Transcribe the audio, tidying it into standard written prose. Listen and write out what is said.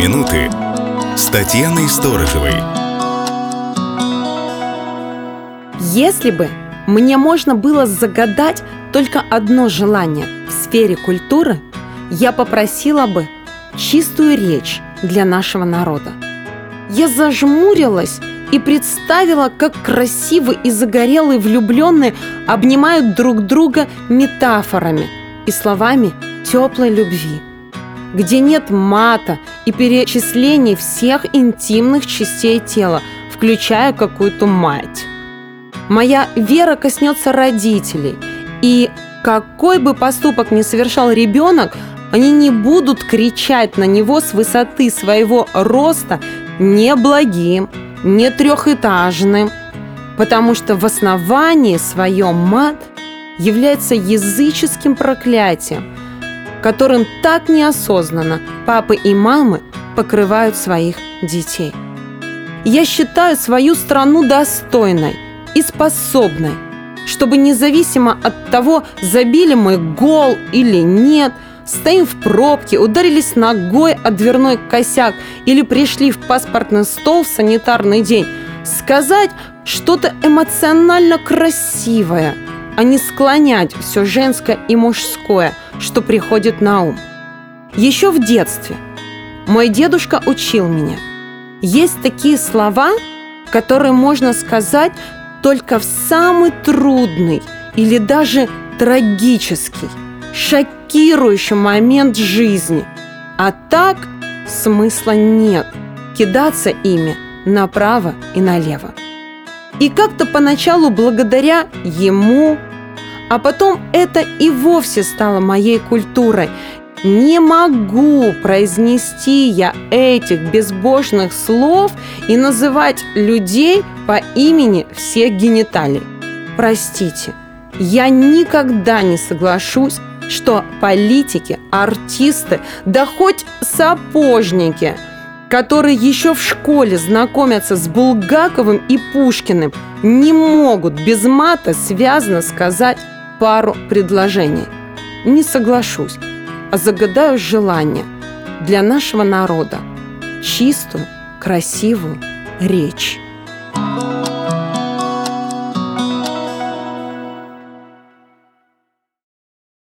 минуты» с Татьяной Сторожевой. Если бы мне можно было загадать только одно желание в сфере культуры, я попросила бы чистую речь для нашего народа. Я зажмурилась и представила, как красивые и загорелые влюбленные обнимают друг друга метафорами и словами теплой любви, где нет мата и перечислений всех интимных частей тела, включая какую-то мать. Моя вера коснется родителей, и какой бы поступок ни совершал ребенок, они не будут кричать на него с высоты своего роста неблагим, не трехэтажным, потому что в основании своем мат является языческим проклятием, которым так неосознанно папы и мамы покрывают своих детей. Я считаю свою страну достойной и способной, чтобы независимо от того, забили мы гол или нет, стоим в пробке, ударились ногой о дверной косяк или пришли в паспортный стол в санитарный день, сказать что-то эмоционально красивое, а не склонять все женское и мужское, что приходит на ум. Еще в детстве мой дедушка учил меня: есть такие слова, которые можно сказать только в самый трудный или даже трагический, шокирующий момент жизни. А так смысла нет кидаться ими направо и налево. И как-то поначалу благодаря ему, а потом это и вовсе стало моей культурой. Не могу произнести я этих безбожных слов и называть людей по имени всех гениталий. Простите, я никогда не соглашусь, что политики, артисты, да хоть сапожники, которые еще в школе знакомятся с Булгаковым и Пушкиным, не могут без мата связно сказать пару предложений. Не соглашусь, а загадаю желание для нашего народа: чистую, красивую речь.